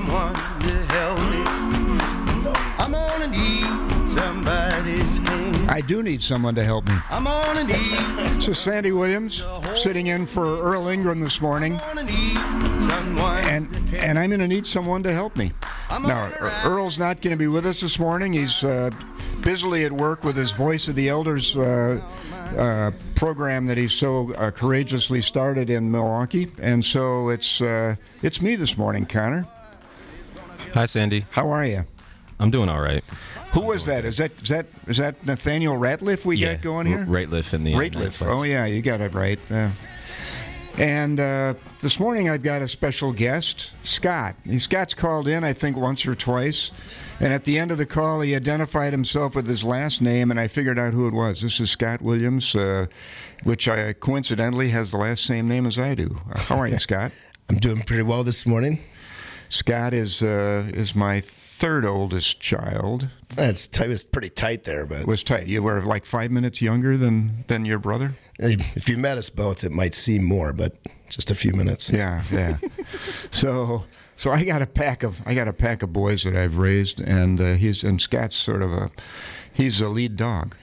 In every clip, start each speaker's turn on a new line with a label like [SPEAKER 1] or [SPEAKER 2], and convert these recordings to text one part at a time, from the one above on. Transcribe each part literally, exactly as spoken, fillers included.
[SPEAKER 1] someone to help me. I'm gonna need somebody's hand.
[SPEAKER 2] I do need someone to help me.
[SPEAKER 1] I'm gonna need.
[SPEAKER 2] This is Sandy Williams sitting in for Earl Ingram this morning.
[SPEAKER 1] I'm gonna need someone.
[SPEAKER 2] And and I'm going to need someone to help me. Now, Earl's not going to be with us this morning. He's uh, busily at work with his Voice of the Elders uh, uh, program that he's so uh, courageously started in Milwaukee. And so it's uh, it's me this morning, Connor.
[SPEAKER 3] Hi, Sandy.
[SPEAKER 2] How are you?
[SPEAKER 3] I'm doing all right.
[SPEAKER 2] Who was that? Is that is that is that Nathaniel Ratliff we
[SPEAKER 3] yeah,
[SPEAKER 2] got going here?
[SPEAKER 3] Ratliff in the
[SPEAKER 2] Ratliff. Oh yeah, you got it right. Uh, and uh, this morning I've got a special guest, Scott. Scott's called in, I think, once or twice. And at the end of the call, he identified himself with his last name, and I figured out who it was. This is Scott Williams, uh, which I coincidentally has the last same name as I do. Uh, how are you, Scott?
[SPEAKER 4] I'm doing pretty well this morning.
[SPEAKER 2] Scott is uh, is my third oldest child.
[SPEAKER 4] That's t- it was pretty tight there, but
[SPEAKER 2] It was tight. You were like five minutes younger than, than your brother?
[SPEAKER 4] If you met us both, it might seem more, but just a few minutes.
[SPEAKER 2] Yeah, yeah. so, so I got a pack of I got a pack of boys that I've raised, and uh, he's and Scott's sort of a he's a lead dog.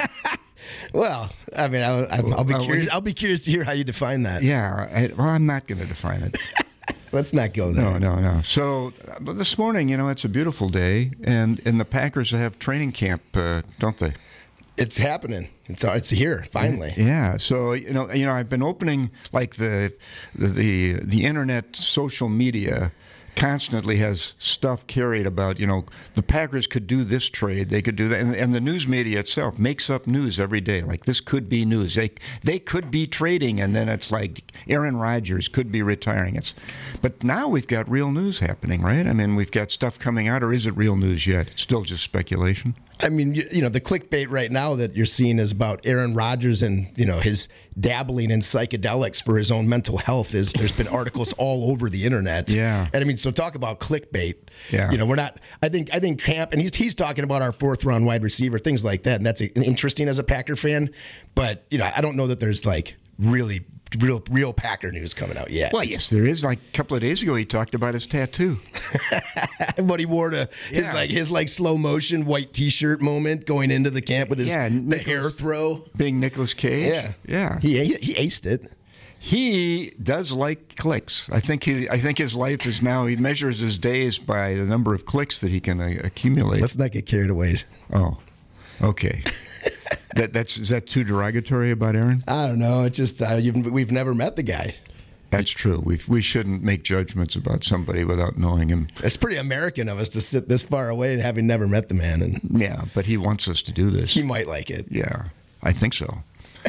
[SPEAKER 4] Well, I mean, I'll, I'll be
[SPEAKER 2] Uh,
[SPEAKER 4] curious.
[SPEAKER 2] we-
[SPEAKER 4] I'll be curious to hear how you define that.
[SPEAKER 2] Yeah. I, well, I'm not going to define it.
[SPEAKER 4] Let's not go there.
[SPEAKER 2] No, no, no. So uh, this morning, you know, it's a beautiful day, and and the Packers have training camp, uh, don't they?
[SPEAKER 4] It's happening. It's it's here finally.
[SPEAKER 2] Yeah. So you know, you know, I've been opening like the the the, the internet, social media. Constantly has stuff carried about, you know, the Packers could do this trade, they could do that, and, and the news media itself makes up news every day. Like, this could be news. They they could be trading, and then it's like Aaron Rodgers could be retiring. It's, but now we've got real news happening, right? I mean, we've got stuff coming out, or is it real news yet? It's still just speculation.
[SPEAKER 4] I mean, you, you know, the clickbait right now that you're seeing is about Aaron Rodgers and, you know, his dabbling in psychedelics for his own mental health. Is there's been articles all over the internet.
[SPEAKER 2] Yeah.
[SPEAKER 4] And I mean, so talk about clickbait.
[SPEAKER 2] Yeah.
[SPEAKER 4] You know, we're not, I think, I think Camp, and he's, he's talking about our fourth round wide receiver, things like that. And that's interesting as a Packer fan. But, you know, I don't know that there's like really real, real Packer news coming out yet.
[SPEAKER 2] Well, yes, there is. Like a couple of days ago, he talked about his tattoo.
[SPEAKER 4] What he wore to his
[SPEAKER 2] Yeah.
[SPEAKER 4] like his like slow motion white T-shirt moment going into the camp with his
[SPEAKER 2] Yeah,
[SPEAKER 4] the
[SPEAKER 2] Nicolas-
[SPEAKER 4] hair throw.
[SPEAKER 2] Being Nicolas Cage.
[SPEAKER 4] Yeah,
[SPEAKER 2] Yeah.
[SPEAKER 4] He he aced it.
[SPEAKER 2] He does like clicks. I think he. I think his life is now. He measures his days by the number of clicks that he can uh, accumulate.
[SPEAKER 4] Let's not get carried away.
[SPEAKER 2] Oh, okay. that that's is that too derogatory about Aaron?
[SPEAKER 4] I don't know. It's just uh, you've, we've never met the guy.
[SPEAKER 2] That's true. We we shouldn't make judgments about somebody without knowing him.
[SPEAKER 4] It's pretty American of us to sit this far away and having never met the man, and
[SPEAKER 2] Yeah, but he wants us to do this.
[SPEAKER 4] he might like it.
[SPEAKER 2] Yeah, I think so.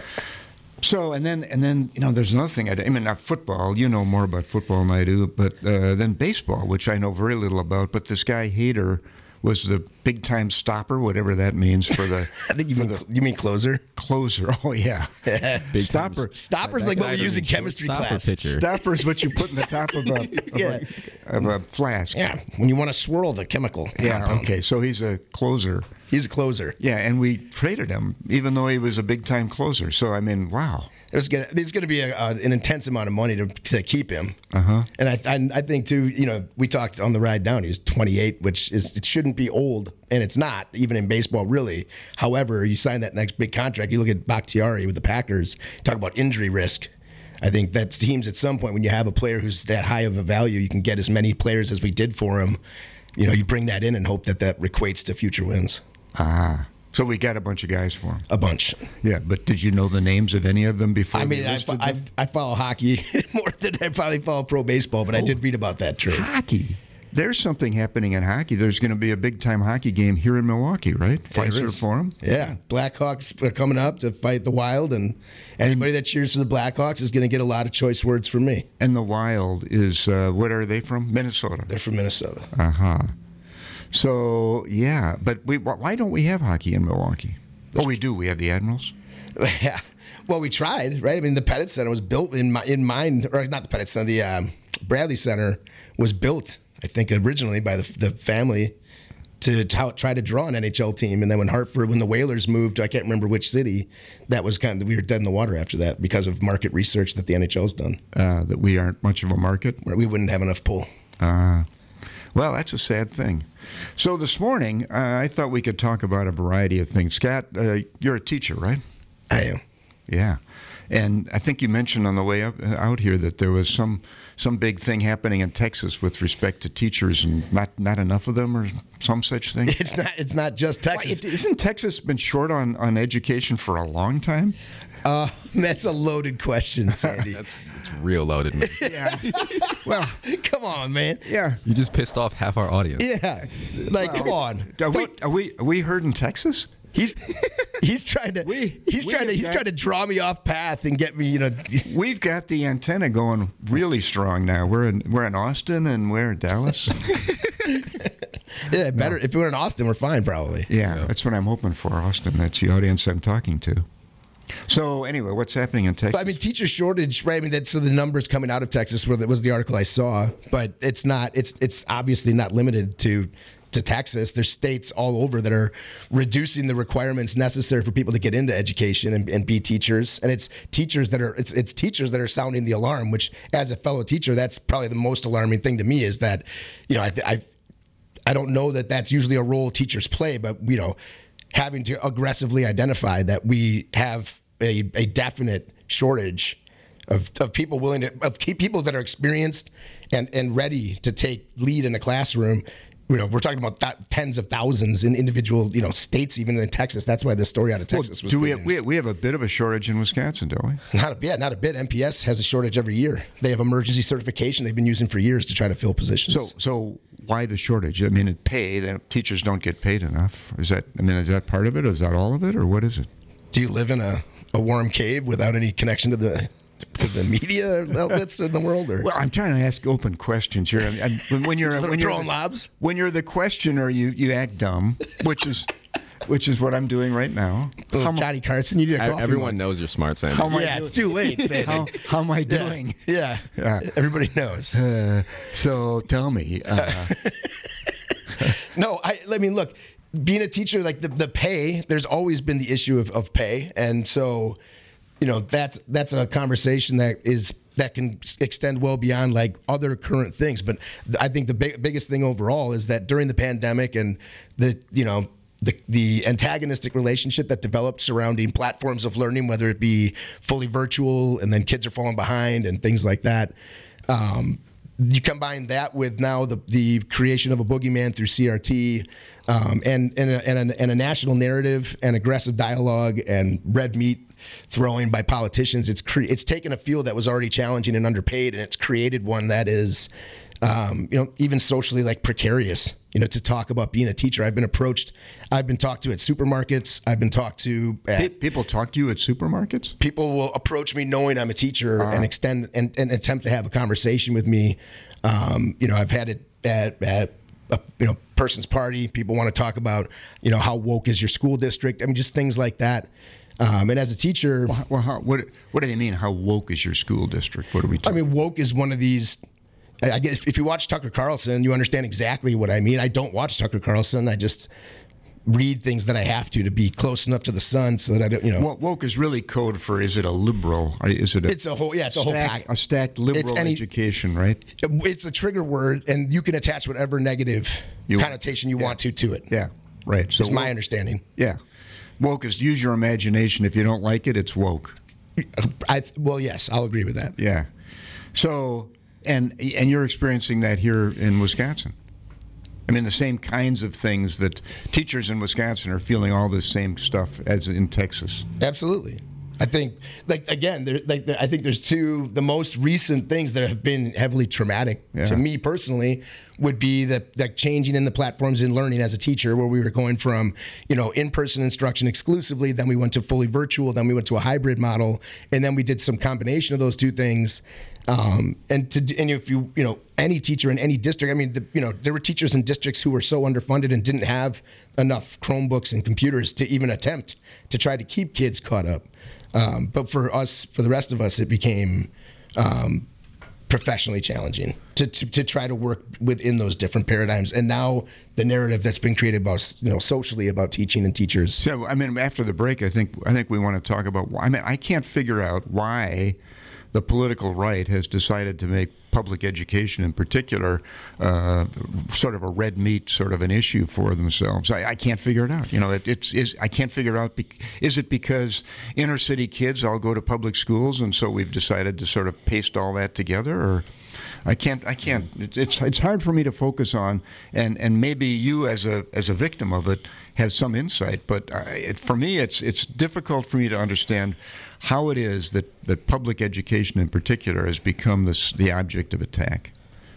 [SPEAKER 2] So and then and then you know there's another thing I, do. I mean not football, you know more about football than I do, but uh, then baseball, which I know very little about. But this guy Hader was the big time stopper, whatever that means for the
[SPEAKER 4] I think you
[SPEAKER 2] for
[SPEAKER 4] mean
[SPEAKER 2] the
[SPEAKER 4] you mean closer.
[SPEAKER 2] closer. Oh yeah,
[SPEAKER 3] Big
[SPEAKER 2] stopper.
[SPEAKER 3] time
[SPEAKER 4] Stopper's
[SPEAKER 3] That
[SPEAKER 4] like what
[SPEAKER 3] guy
[SPEAKER 4] we use in
[SPEAKER 3] doesn't
[SPEAKER 4] chemistry
[SPEAKER 3] stopper
[SPEAKER 4] class.
[SPEAKER 3] pitcher.
[SPEAKER 2] Stopper is what you put in the top of a of,
[SPEAKER 4] Yeah.
[SPEAKER 2] a, of a flask.
[SPEAKER 4] Yeah, when you want to swirl the chemical.
[SPEAKER 2] Yeah.
[SPEAKER 4] compound.
[SPEAKER 2] Okay. So he's a closer.
[SPEAKER 4] He's a closer.
[SPEAKER 2] Yeah, and we traded him even though he was a big time closer. So I mean, wow.
[SPEAKER 4] It's gonna it's gonna be a, uh, an intense amount of money to to keep him.
[SPEAKER 2] Uh-huh.
[SPEAKER 4] And I, I I think too. You know, we talked on the ride down. He was twenty-eight, which is it shouldn't be old, and it's not even in baseball really. However, you sign that next big contract. You look at Bakhtiari with the Packers. Talk about injury risk. I think that teams at some point when you have a player who's that high of a value, you can get as many players as we did for him. You know, you bring that in and hope that that equates to future wins.
[SPEAKER 2] Ah. So we got a bunch of guys for him.
[SPEAKER 4] A bunch.
[SPEAKER 2] Yeah, but did you know the names of any of them before?
[SPEAKER 4] I mean,
[SPEAKER 2] they
[SPEAKER 4] I,
[SPEAKER 2] listed
[SPEAKER 4] I,
[SPEAKER 2] them?
[SPEAKER 4] I follow hockey more than I probably follow pro baseball, but I did read about that trade.
[SPEAKER 2] Hockey. There's something happening in hockey. There's going to be a big time hockey game here in Milwaukee, right?
[SPEAKER 4] There
[SPEAKER 2] Fiserv
[SPEAKER 4] is.
[SPEAKER 2] Forum.
[SPEAKER 4] Yeah, Blackhawks are coming up to fight the Wild, and anybody that cheers for the Blackhawks is going to get a lot of choice words from me.
[SPEAKER 2] And the Wild is uh, what are they from? Minnesota.
[SPEAKER 4] They're from Minnesota.
[SPEAKER 2] Uh huh. So yeah, but we why don't we have hockey in Milwaukee? Oh, we do. We have the Admirals.
[SPEAKER 4] Yeah. Well, we tried, right? I mean, the Pettit Center was built in my, in mind, or not the Pettit Center, the um, Bradley Center was built, I think, originally by the, the family to t- try to draw an N H L team. And then when Hartford, when the Whalers moved, I can't remember which city, that was kind of, we were dead in the water after that because of market research that the N H L's done.
[SPEAKER 2] Uh, that we aren't much of a market.
[SPEAKER 4] Where we wouldn't have enough pull.
[SPEAKER 2] Uh, Well, that's a sad thing. So this morning, uh, I thought we could talk about a variety of things. Scott, uh, you're a teacher, right?
[SPEAKER 4] I am.
[SPEAKER 2] Yeah. And I think you mentioned on the way up, out here that there was some some big thing happening in Texas with respect to teachers, and not, not enough of them, or some such thing.
[SPEAKER 4] It's not. It's not just Texas.
[SPEAKER 2] Why, isn't Texas been short on, on education for a long time?
[SPEAKER 4] Uh, that's a loaded question, Sandy.
[SPEAKER 3] That's it's real loaded, man.
[SPEAKER 2] Yeah. Well,
[SPEAKER 4] Come on, man.
[SPEAKER 2] yeah.
[SPEAKER 3] You just pissed off half our audience.
[SPEAKER 4] Yeah. Like, come on.
[SPEAKER 2] Are we,
[SPEAKER 4] Don't-
[SPEAKER 2] are we are we heard in Texas?
[SPEAKER 4] He's he's trying to
[SPEAKER 2] We-
[SPEAKER 4] he's
[SPEAKER 2] we
[SPEAKER 4] trying to
[SPEAKER 2] have
[SPEAKER 4] he's
[SPEAKER 2] got-
[SPEAKER 4] trying to draw me off path and get me, you know.
[SPEAKER 2] We've got the antenna going really strong now. We're in we're in Austin and we're in Dallas.
[SPEAKER 4] Yeah, better if we're in Austin, we're fine probably.
[SPEAKER 2] Yeah, that's what I'm hoping for, Austin. That's the audience I'm talking to. So anyway, what's happening in Texas?
[SPEAKER 4] But, I mean, teacher shortage, right? I mean, that's so the numbers coming out of Texas were, that was the article I saw, but it's not. It's it's obviously not limited to to Texas. There's states all over that are reducing the requirements necessary for people to get into education and, and be teachers. And it's teachers that are it's it's teachers that are sounding the alarm. Which, as a fellow teacher, that's probably the most alarming thing to me is that, you know, I I I don't know that that's usually a role teachers play, but you know, having to aggressively identify that we have a, a definite shortage of, of people willing to of key people that are experienced and, and ready to take lead in a classroom. You know, we're talking about th- tens of thousands in individual, you know, states, even in Texas. That's why this story out of Texas was.
[SPEAKER 2] Do we
[SPEAKER 4] big
[SPEAKER 2] have, we
[SPEAKER 4] news.
[SPEAKER 2] we have a bit of a shortage in Wisconsin, don't we?
[SPEAKER 4] Not a bit, not a bit. M P S has a shortage every year. They have emergency certification they've been using for years to try to fill positions.
[SPEAKER 2] So so why the shortage? I mean, it pay that teachers don't get paid enough. Is that I mean, is that part of it? Is that all of it, or what is it?
[SPEAKER 4] do you live in a, a warm cave without any connection to the to the media outlets in the world? Or
[SPEAKER 2] Well, I'm trying to ask open questions here. And when- when you're when you're
[SPEAKER 4] throwing lobs?
[SPEAKER 2] when you're the questioner, you you act dumb, which is which is what I'm doing right now.
[SPEAKER 4] Little
[SPEAKER 2] How, am-
[SPEAKER 4] Johnny Carson, you need a
[SPEAKER 3] E-
[SPEAKER 4] coffee
[SPEAKER 3] Everyone
[SPEAKER 4] mug.
[SPEAKER 3] knows you're smart, Sandy.
[SPEAKER 2] How am I
[SPEAKER 4] Yeah,
[SPEAKER 2] doing?
[SPEAKER 4] it's too late. Sandy.
[SPEAKER 2] how, how am I
[SPEAKER 4] Yeah.
[SPEAKER 2] doing?
[SPEAKER 4] Yeah.
[SPEAKER 2] Yeah.
[SPEAKER 4] Everybody knows.
[SPEAKER 2] Uh, so tell me. Uh,
[SPEAKER 4] No, I, I mean, look, being a teacher, like the, the pay, there's always been the issue of, of pay. And so, you know, that's that's a conversation that is that can extend well beyond like other current things. But I think the big, biggest thing overall is that during the pandemic and the, you know, the, the antagonistic relationship that developed surrounding platforms of learning, whether it be fully virtual and then kids are falling behind and things like that. Um, you combine that with now the, the creation of a boogeyman through C R T um, and, and, a, and, a, and a national narrative and aggressive dialogue and red meat throwing by politicians. It's cre- it's taken a field that was already challenging and underpaid, and it's created one that is, um, you know, even socially like precarious. You know, to talk about being a teacher, I've been approached, I've been talked to at supermarkets, I've been talked to at
[SPEAKER 2] pe- people talk to you at supermarkets?
[SPEAKER 4] people will approach me knowing I'm a teacher and extend and, and attempt to have a conversation with me. Um, you know, I've had it at, at a you know person's party. People want to talk about you know how woke is your school district. I mean, just things like that. Um, and as a teacher,
[SPEAKER 2] Well, how, what what do they mean? How woke is your school district? What are we
[SPEAKER 4] I
[SPEAKER 2] talking?
[SPEAKER 4] mean, woke is one of these. I I guess if you watch Tucker Carlson, you understand exactly what I mean. I don't watch Tucker Carlson. I just read things that I have to to be close enough to the sun so that I don't, you know.
[SPEAKER 2] Wo- woke is really code for is it a liberal? Or Is it a
[SPEAKER 4] It's a whole, yeah, it's a whole
[SPEAKER 2] stack,
[SPEAKER 4] pack.
[SPEAKER 2] a stacked liberal
[SPEAKER 4] any-
[SPEAKER 2] education, right?
[SPEAKER 4] It's a trigger word, and you can attach whatever negative
[SPEAKER 2] You-
[SPEAKER 4] connotation you
[SPEAKER 2] yeah.
[SPEAKER 4] want to to it.
[SPEAKER 2] Yeah, right. So
[SPEAKER 4] It's my
[SPEAKER 2] woke-
[SPEAKER 4] understanding.
[SPEAKER 2] yeah, woke is use your imagination. If you don't like it, it's woke.
[SPEAKER 4] I well, yes, I'll agree with that.
[SPEAKER 2] Yeah. So and and you're experiencing that here in Wisconsin. I mean, the same kinds of things that teachers in Wisconsin are feeling all this same stuff as in Texas.
[SPEAKER 4] Absolutely. I think, like again, there, like there, I think there's two. The most recent things that have been heavily traumatic
[SPEAKER 2] Yeah.
[SPEAKER 4] to me personally would be the that changing in the platforms in learning as a teacher, where we were going from you know in-person instruction exclusively, then we went to fully virtual, then we went to a hybrid model, and then we did some combination of those two things. Um, and to and if you you know any teacher in any district, I mean, the, you know there were teachers in districts who were so underfunded and didn't have enough Chromebooks and computers to even attempt to try to keep kids caught up. Um, but for us, for the rest of us, it became um, professionally challenging to, to to try to work within those different paradigms. And now the narrative that's been created about you know socially about teaching and teachers.
[SPEAKER 2] So, I mean, after the break, I think I think we want to talk about why. I mean, I can't figure out why the political right has decided to make public education in particular, uh, sort of a red meat sort of an issue for themselves. I, I can't figure it out. You know, it, it's is I can't figure out. Be, is it because inner city kids all go to public schools, and so we've decided to sort of paste all that together, or I can't. I can't. It, it's it's hard for me to focus on, and, and maybe you as a as a victim of it have some insight. But I, it, for me, it's it's difficult for me to understand how it is that, that public education in particular has become this the object of attack.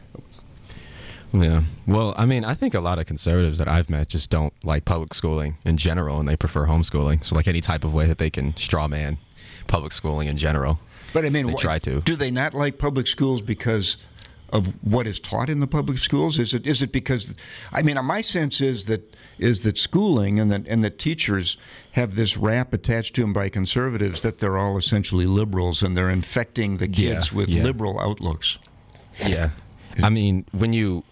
[SPEAKER 3] Yeah. Well, I mean, I think a lot of conservatives that I've met just don't like public schooling in general, and they prefer homeschooling. So, like any type of way that they can straw man public schooling in general.
[SPEAKER 2] But I mean,
[SPEAKER 3] they
[SPEAKER 2] wh-
[SPEAKER 3] try to.
[SPEAKER 2] Do they not like public schools because of what is taught in the public schools? Is it is it because? I mean, my sense is that is that schooling and that and that teachers have this rap attached to them by conservatives that they're all essentially liberals and they're infecting the kids
[SPEAKER 3] Yeah,
[SPEAKER 2] with
[SPEAKER 3] yeah.
[SPEAKER 2] liberal outlooks.
[SPEAKER 3] Yeah. I mean, when you,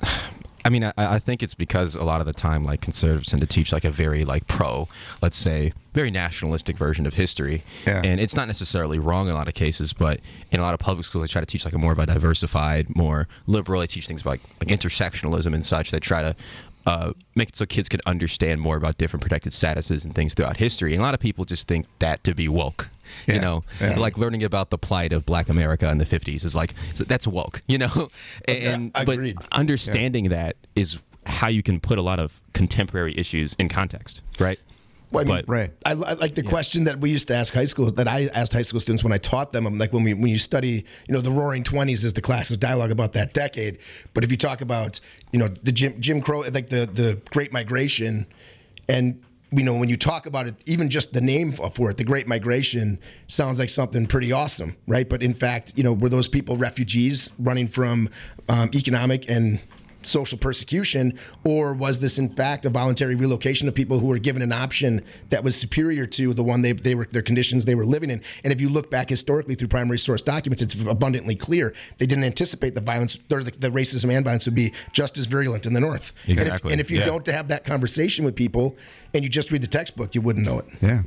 [SPEAKER 3] I mean, I, I think it's because a lot of the time, like, conservatives tend to teach, like, a very, like, pro, let's say, very nationalistic version of history.
[SPEAKER 2] Yeah.
[SPEAKER 3] And it's not necessarily wrong in a lot of cases, but in a lot of public schools, they try to teach, like, a more of a diversified, more liberal. They teach things about, like, like intersectionalism and such. They try to uh, make it so kids can understand more about different protected statuses and things throughout history. And a lot of people just think that to be woke.
[SPEAKER 2] Yeah,
[SPEAKER 3] You know,
[SPEAKER 2] yeah.
[SPEAKER 3] like learning about the plight of Black America in the fifties is like, that's woke, you know? And
[SPEAKER 4] Agreed.
[SPEAKER 3] But understanding that is how you can put a lot of contemporary issues in context, right?
[SPEAKER 4] Well, I mean,
[SPEAKER 3] But-
[SPEAKER 2] Right.
[SPEAKER 4] I, I like the question that we used to ask high school, that I asked high school students when I taught them. I'm like, when we when you study, you know, the Roaring Twenties is the class's dialogue about that decade. But if you talk about, you know, the Jim Jim Crow, like the the Great Migration, and you know, when you talk about it, even just the name for it, the Great Migration, sounds like something pretty awesome, right? But in fact, you know, were those people refugees running from um, economic and social persecution, or was this in fact a voluntary relocation of people who were given an option that was superior to the one they, they were their conditions they were living in? And if you look back historically through primary source documents, it's abundantly clear they didn't anticipate the violence or the, the racism and violence would be just as virulent in the North. And if,
[SPEAKER 3] Exactly.
[SPEAKER 4] and if you
[SPEAKER 3] Yeah.
[SPEAKER 4] don't have that conversation with people and you just read the textbook, you wouldn't know it.
[SPEAKER 2] Yeah.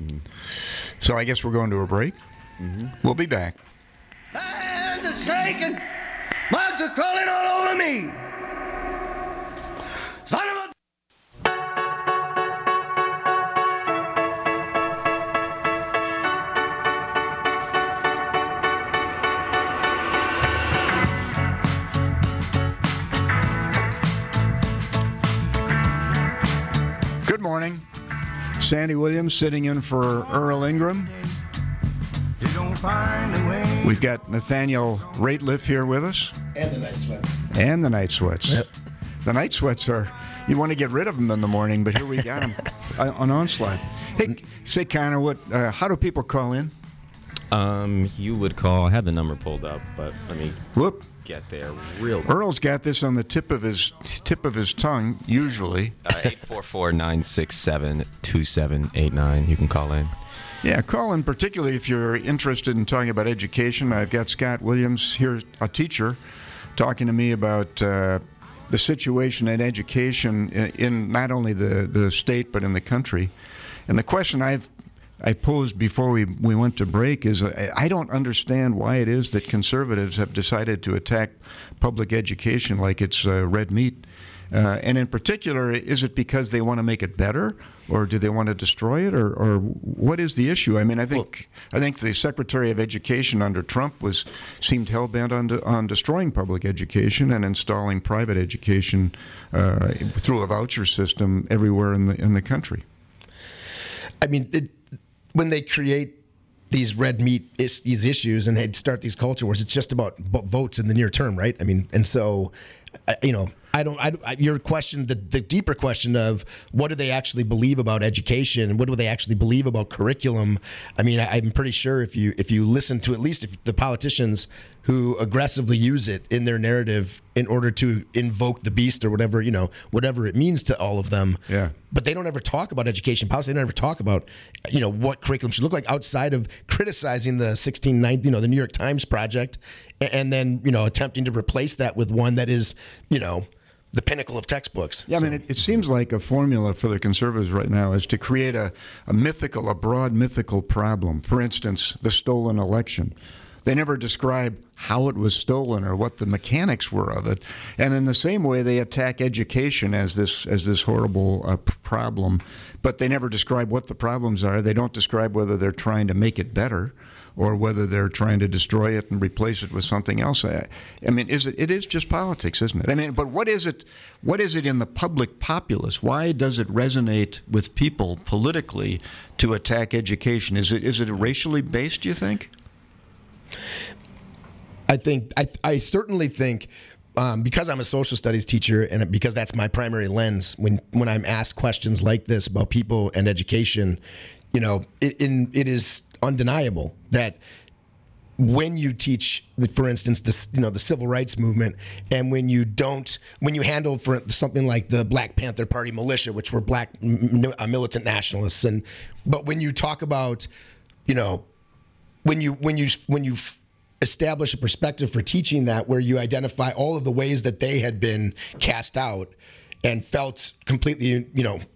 [SPEAKER 2] So I guess we're going to a break. We'll be back.
[SPEAKER 1] My hands are shaking. Bugs are crawling all over me. Son of a...
[SPEAKER 2] Good morning. Sandy Williams sitting in for Earl Ingram.
[SPEAKER 1] You don't find a way.
[SPEAKER 2] We've got Nathaniel Rateliff here with us,
[SPEAKER 4] And the night sweats.
[SPEAKER 2] and the Night Sweats.
[SPEAKER 4] Yep.
[SPEAKER 2] The Night Sweats are, you want to get rid of them in the morning, but here we got them on Onslaught. Hey, say, Connor, what? Uh, how do people call in?
[SPEAKER 3] Um, you would call, I have the number pulled up, but let me
[SPEAKER 2] Whoop.
[SPEAKER 3] get there real quick.
[SPEAKER 2] Earl's got this on the tip of his tip of his tongue, usually.
[SPEAKER 3] Uh, eight four four, nine six seven, two seven eight nine. You can call in.
[SPEAKER 2] Yeah, call in, particularly if you're interested in talking about education. I've got Scott Williams here, a teacher, talking to me about uh, the situation in education in, in not only the, the state but in the country. And the question I've I posed before we, we went to break is uh, I don't understand why it is that conservatives have decided to attack public education like it's uh, red meat. Uh, and in particular, is it because they want to make it better, or do they want to destroy it, or, or what is the issue? I mean, I think I think the Secretary of Education under Trump was seemed hell bent on de, on destroying public education and installing private education uh, through a voucher system everywhere in the in the country.
[SPEAKER 4] I mean, it, when they create these red meat is, these issues and they start these culture wars, it's just about votes in the near term, right? I mean, and so, I, you know, I don't. I, I, your question, the, the deeper question of what do they actually believe about education and what do they actually believe about curriculum? I mean, I, I'm pretty sure if you if you listen to at least if the politicians who aggressively use it in their narrative in order to invoke the beast or whatever, you know, whatever it means to all of them.
[SPEAKER 2] Yeah.
[SPEAKER 4] But they don't ever talk about education policy. They don't ever talk about, you know, what curriculum should look like outside of criticizing the sixteen ninety, you know, the New York Times project, and then, you know, attempting to replace that with one that is, you know, the pinnacle of textbooks.
[SPEAKER 2] Yeah, I mean, it, it seems like a formula for the conservatives right now is to create a, a mythical, a broad mythical problem. For instance, the stolen election. They never describe how it was stolen or what the mechanics were of it. And in the same way, they attack education as this as this horrible uh, p- problem, but they never describe what the problems are. They don't describe whether they're trying to make it better or whether they're trying to destroy it and replace it with something else. I, I mean, is it? It is just politics, isn't it? I mean, but what is it? What is it in the public populace? Why does it resonate with people politically to attack education? Is it is it racially based, do you think?
[SPEAKER 4] I think I, I certainly think um, because I'm a social studies teacher and because that's my primary lens when when I'm asked questions like this about people and education, you know, it, in, it is undeniable that when you teach, for instance, this you know the civil rights movement, and when you don't, when you handle for something like the Black Panther Party militia, which were black m- militant nationalists, and but when you talk about, you know, when you when you when you establish a perspective for teaching that, where you identify all of the ways that they had been cast out and felt completely, you know,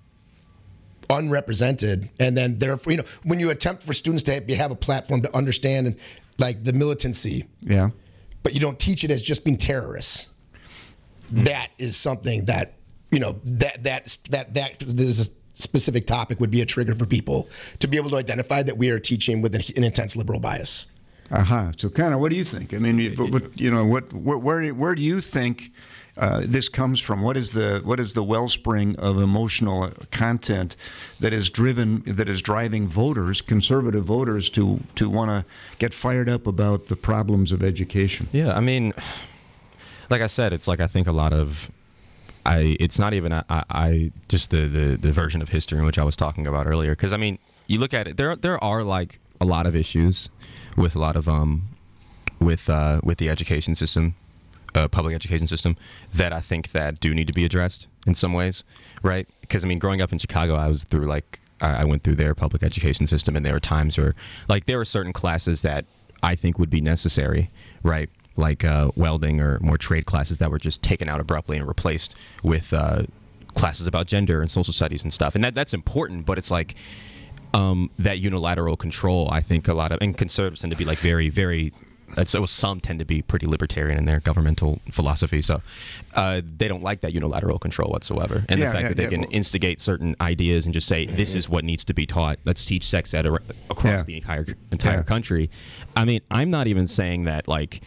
[SPEAKER 4] unrepresented, and then therefore, you know, when you attempt for students to have a platform to understand like the militancy,
[SPEAKER 2] yeah,
[SPEAKER 4] but you don't teach it as just being terrorists, mm. that is something that, you know, that that that that this specific topic would be a trigger for people to be able to identify that we are teaching with an, an intense liberal bias.
[SPEAKER 2] Aha. Uh-huh. So, kind of, what do you think? I mean, you, but, you know, what where where, where do you think uh, this comes from? What is the what is the wellspring of emotional content that is driven that is driving voters, conservative voters, to to want to get fired up about the problems of education?
[SPEAKER 3] Yeah, I mean, like I said, it's like I think a lot of. I, it's not even I, I just the, the, the version of history in which I was talking about earlier. Because I mean, you look at it, there there are like a lot of issues with a lot of um with uh, with the education system, uh, public education system, that I think that do need to be addressed in some ways, right? Because I mean, growing up in Chicago, I was through like I went through their public education system, and there were times where like there were certain classes that I think would be necessary, right? Like uh, welding or more trade classes that were just taken out abruptly and replaced with uh, classes about gender and social studies and stuff. And that that's important, but it's like um, that unilateral control, I think a lot of, and conservatives tend to be like very, very, so some tend to be pretty libertarian in their governmental philosophy. So uh, they don't like that unilateral control whatsoever. And
[SPEAKER 2] yeah,
[SPEAKER 3] the fact
[SPEAKER 2] yeah,
[SPEAKER 3] that they
[SPEAKER 2] yeah,
[SPEAKER 3] can
[SPEAKER 2] well,
[SPEAKER 3] instigate certain ideas and just say, this is what needs to be taught. Let's teach sex ed ar- across
[SPEAKER 2] yeah.
[SPEAKER 3] the entire, entire
[SPEAKER 2] Yeah.
[SPEAKER 3] country. I mean, I'm not even saying that like,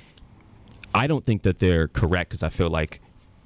[SPEAKER 3] I don't think that they're correct, because I feel like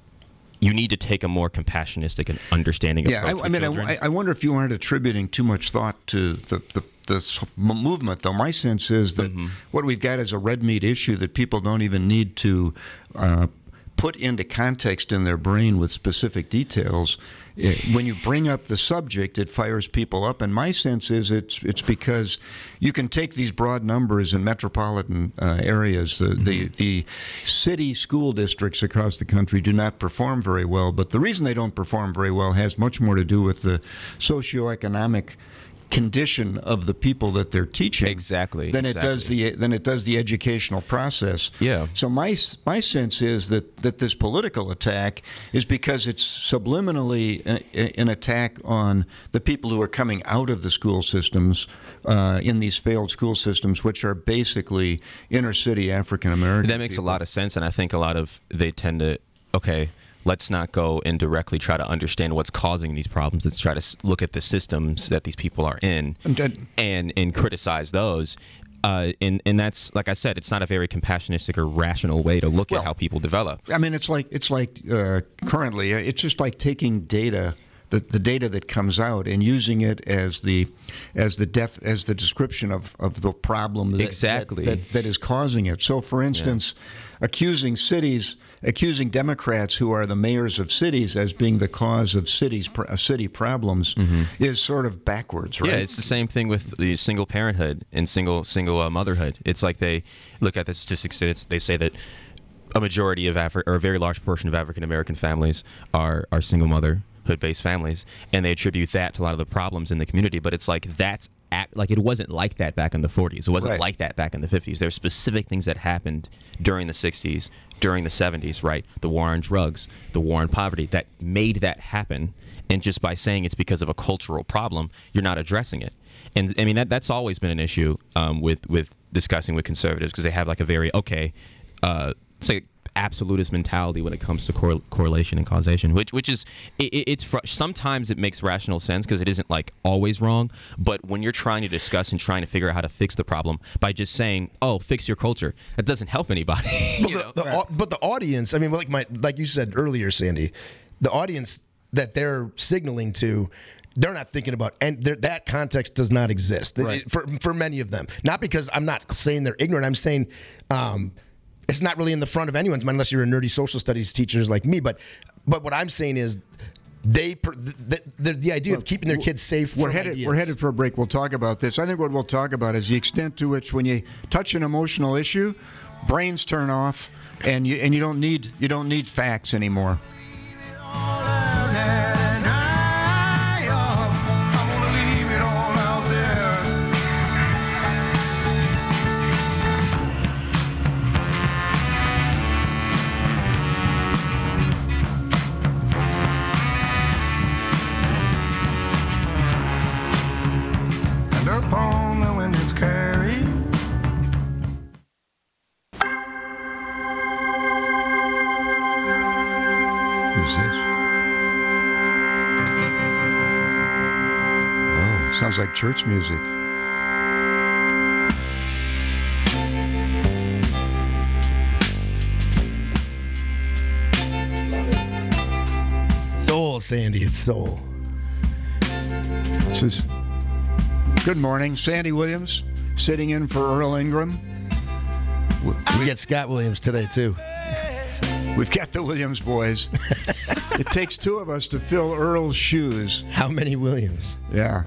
[SPEAKER 3] you need to take a more compassionistic and understanding
[SPEAKER 2] yeah,
[SPEAKER 3] approach.
[SPEAKER 2] I, I mean, I, I wonder if you aren't attributing too much thought to the, the this movement, though. My sense is that mm-hmm. what we've got is a red meat issue that people don't even need to uh, put into context in their brain with specific details. When you bring up the subject, it fires people up, and my sense is it's it's because you can take these broad numbers in metropolitan uh, areas. The, mm-hmm. the the city school districts across the country do not perform very well, but the reason they don't perform very well has much more to do with the socioeconomic condition of the people that they're teaching,
[SPEAKER 3] exactly,
[SPEAKER 2] than
[SPEAKER 3] exactly.
[SPEAKER 2] it does the than it does the educational process.
[SPEAKER 3] Yeah.
[SPEAKER 2] So my my sense is that, that this political attack is because it's subliminally a, an attack on the people who are coming out of the school systems uh, in these failed school systems, which are basically inner city African American.
[SPEAKER 3] That makes
[SPEAKER 2] people.
[SPEAKER 3] a lot of sense, and I think a lot of they tend to okay. Let's not go and directly try to understand what's causing these problems. Let's try to look at the systems that these people are in and and criticize those. Uh, and and that's, like I said, it's not a very compassionistic or rational way to look
[SPEAKER 2] well,
[SPEAKER 3] at how people develop.
[SPEAKER 2] I mean, it's like it's like uh, currently, it's just like taking data. The, the data that comes out and using it as the as the def, as the description of, of the problem that,
[SPEAKER 3] exactly.
[SPEAKER 2] that, that, that is causing it. So, for instance, yeah. accusing cities, accusing Democrats who are the mayors of cities as being the cause of cities uh, city problems mm-hmm. is sort of backwards, right?
[SPEAKER 3] Yeah, it's the same thing with the single parenthood and single single uh, motherhood. It's like they look at the statistics. It's, they say that a majority of Afri- or a very large portion of African American families are are single mother. hood-based families, and they attribute that to a lot of the problems in the community. But it's like that's at, like it wasn't like that back in the forties. It wasn't
[SPEAKER 2] right.
[SPEAKER 3] like that back in the fifties. There's specific things that happened during the sixties, during the seventies, right? The war on drugs, the war on poverty, that made that happen. And just by saying it's because of a cultural problem, you're not addressing it. And I mean that that's always been an issue um, with with discussing with conservatives because they have like a very okay, uh, it's like absolutist mentality when it comes to cor- correlation and causation, which which is it, it's fr- sometimes it makes rational sense because it isn't like always wrong. But when you're trying to discuss and trying to figure out how to fix the problem by just saying, "Oh, fix your culture," that doesn't help anybody.
[SPEAKER 4] But
[SPEAKER 3] you
[SPEAKER 4] the,
[SPEAKER 3] know?
[SPEAKER 4] the, au- but the audience, I mean, like my like you said earlier, Sandy, the audience that they're signaling to. They're not thinking about, and that context does not exist
[SPEAKER 2] Right.
[SPEAKER 4] for for many of them. Not because I'm not saying they're ignorant. I'm saying um, it's not really in the front of anyone's mind unless you're a nerdy social studies teacher like me. But but what I'm saying is they the, the, the idea of keeping their kids safe.
[SPEAKER 2] We're
[SPEAKER 4] from
[SPEAKER 2] headed.
[SPEAKER 4] ideas.
[SPEAKER 2] We're headed for a break. We'll talk about this. I think what we'll talk about is the extent to which, when you touch an emotional issue, brains turn off, and you and you don't need you don't need facts anymore.
[SPEAKER 1] Upon the wind it's carried.
[SPEAKER 2] Who's this? Oh, sounds like church music.
[SPEAKER 4] Soul, Sandy. It's soul.
[SPEAKER 2] This is good morning, Sandy Williams, sitting in for Earl Ingram.
[SPEAKER 4] We get Scott Williams today too.
[SPEAKER 2] We've got the Williams boys. It takes two of us to fill Earl's shoes.
[SPEAKER 4] How many Williams?
[SPEAKER 2] Yeah.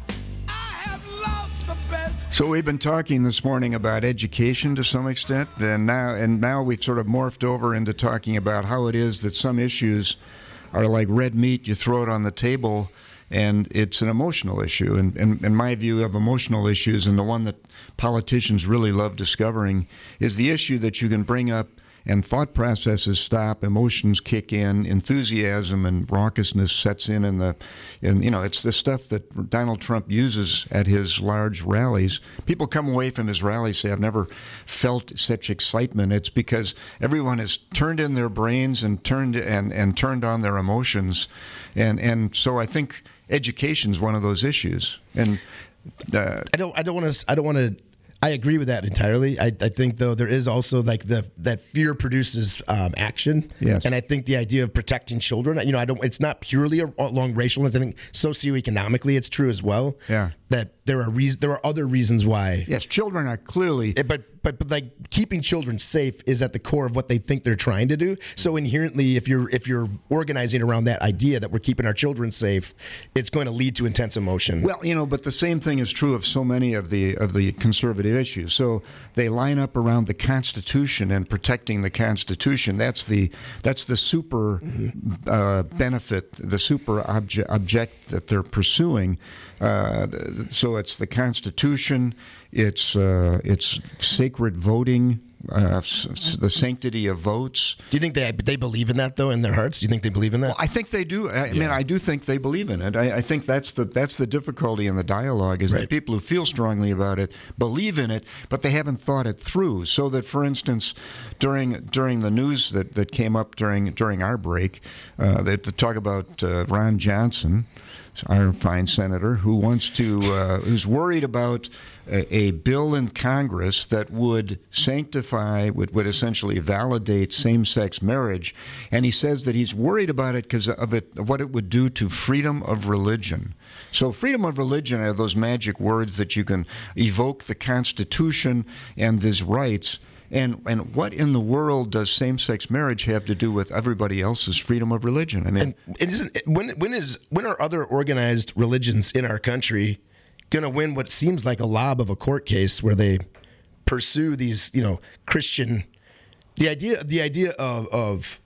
[SPEAKER 2] So we've been talking this morning about education to some extent, and now and now we've sort of morphed over into talking about how it is that some issues are like red meat. You throw it on the table, and it's an emotional issue. And in my view of emotional issues, and the one that politicians really love discovering, is the issue that you can bring up and thought processes stop, emotions kick in, enthusiasm and raucousness sets in, and the, and you know, it's the stuff that Donald Trump uses at his large rallies. People come away from his rallies say, "I've never felt such excitement." It's because everyone has turned in their brains and turned and and turned on their emotions, and and so I think education is one of those issues. And uh,
[SPEAKER 4] I don't. I don't want to. I don't want to. I agree with that entirely. I, I think though there is also like the that fear produces um, action.
[SPEAKER 2] Yes.
[SPEAKER 4] And I think the idea of protecting children, you know, I don't. It's not purely along racialness. I think socioeconomically, it's true as well.
[SPEAKER 2] Yeah.
[SPEAKER 4] That there are reasons. There are other reasons why.
[SPEAKER 2] yes, children are clearly.
[SPEAKER 4] It- but but but like keeping children safe is at the core of what they think they're trying to do. So inherently, if you're if you're organizing around that idea that we're keeping our children safe, it's going to lead to intense emotion.
[SPEAKER 2] Well, you know, but the same thing is true of so many of the of the conservative issues. So they line up around the Constitution and protecting the Constitution. That's the that's the super uh, benefit, the super obje- object that they're pursuing. Uh, so it's the Constitution, it's uh, it's sacred voting, uh, s- s- the sanctity of votes.
[SPEAKER 4] Do you think they they believe in that though in their hearts? Do you think they believe in that?
[SPEAKER 2] Well, I think they do. I mean, I do think they believe in it. I, I think that's the that's the difficulty in the dialogue is
[SPEAKER 4] Right.
[SPEAKER 2] that people who feel strongly about it believe in it, but they haven't thought it through. So that, for instance, during during the news that, that came up during during our break, uh, they, they talk about uh, Ron Johnson, our fine senator, who wants to uh, who's worried about a, a bill in Congress that would sanctify, would, would essentially validate same-sex marriage, and he says that he's worried about it because of it, of what it would do to freedom of religion. So freedom of religion are those magic words that you can evoke the Constitution and these rights. And and what in the world does same-sex marriage have to do with everybody else's freedom of religion? I mean,
[SPEAKER 4] And it isn't when when is when are other organized religions in our country going to win what seems like a lob of a court case where they pursue these, you know, Christian the idea the idea of of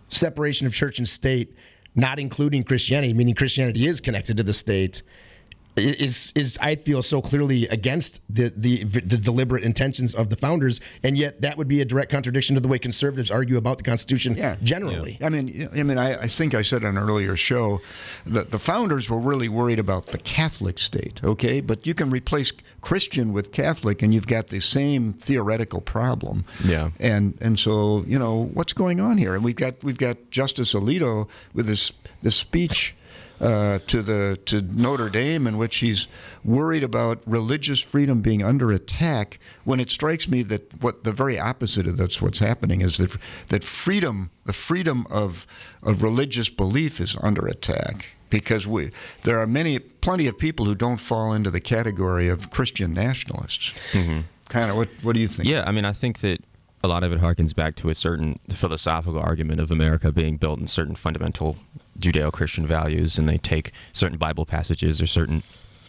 [SPEAKER 4] separation of church and state, not including Christianity, meaning Christianity is connected to the state, is is I feel so clearly against the, the the deliberate intentions of the founders, and yet that would be a direct contradiction to the way conservatives argue about the Constitution
[SPEAKER 2] Yeah.
[SPEAKER 4] generally.
[SPEAKER 2] I mean, I mean, I, I think I said on an earlier show that the founders were really worried about the Catholic state. Okay, but you can replace Christian with Catholic, and you've got the same theoretical problem.
[SPEAKER 3] Yeah.
[SPEAKER 2] And and so you know what's going on here, and we've got we've got Justice Alito with this this speech. Uh, to the to Notre Dame, in which he's worried about religious freedom being under attack, when it strikes me that what the very opposite of that's what's happening is that that freedom, the freedom of of religious belief, is under attack, because we there are many plenty of people who don't fall into the category of Christian nationalists. Mm-hmm. Kind of what what do you think?
[SPEAKER 3] Yeah, I mean, I think that a lot of it harkens back to a certain philosophical argument of America being built in certain fundamental Judeo-Christian values, and they take certain Bible passages or certain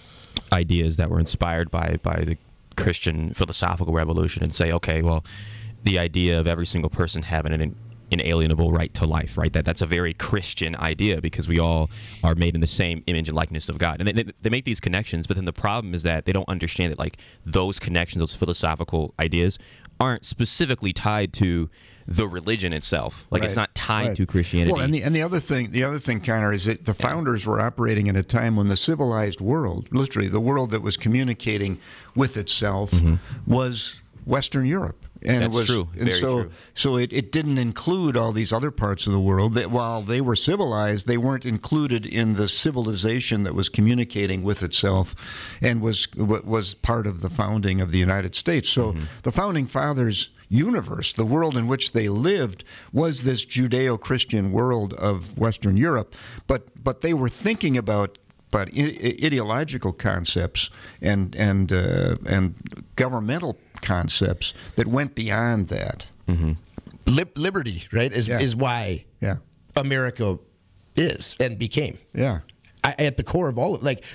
[SPEAKER 3] ideas that were inspired by by the Christian philosophical revolution and say, okay, well, the idea of every single person having an inalienable right to life, right? That that's a very Christian idea, because we all are made in the same image and likeness of God. And they, they make these connections, but then the problem is that they don't understand that, like, those connections, those philosophical ideas, aren't specifically tied to the religion itself. Like,
[SPEAKER 2] Right.
[SPEAKER 3] it's not tied
[SPEAKER 2] Right.
[SPEAKER 3] to Christianity.
[SPEAKER 2] Well, and the and the other thing, the other thing, Connor, is that the founders were operating in a time when the civilized world, literally the world that was communicating with itself,
[SPEAKER 3] Mm-hmm.
[SPEAKER 2] was Western Europe. And
[SPEAKER 3] That's
[SPEAKER 2] it was,
[SPEAKER 3] true.
[SPEAKER 2] And
[SPEAKER 3] Very
[SPEAKER 2] so,
[SPEAKER 3] true.
[SPEAKER 2] so it, it didn't include all these other parts of the world. That while they were civilized, they weren't included in the civilization that was communicating with itself, and was was part of the founding of the United States. So
[SPEAKER 3] Mm-hmm.
[SPEAKER 2] the founding fathers' universe, the world in which they lived, was this Judeo-Christian world of Western Europe. But but they were thinking about. But ideological concepts and and uh, and governmental concepts that went beyond that.
[SPEAKER 3] Mm-hmm.
[SPEAKER 4] Lib- liberty, right, is
[SPEAKER 2] Yeah.
[SPEAKER 4] is why
[SPEAKER 2] Yeah,
[SPEAKER 4] America is and became.
[SPEAKER 2] yeah,
[SPEAKER 4] I, at the core of all of like,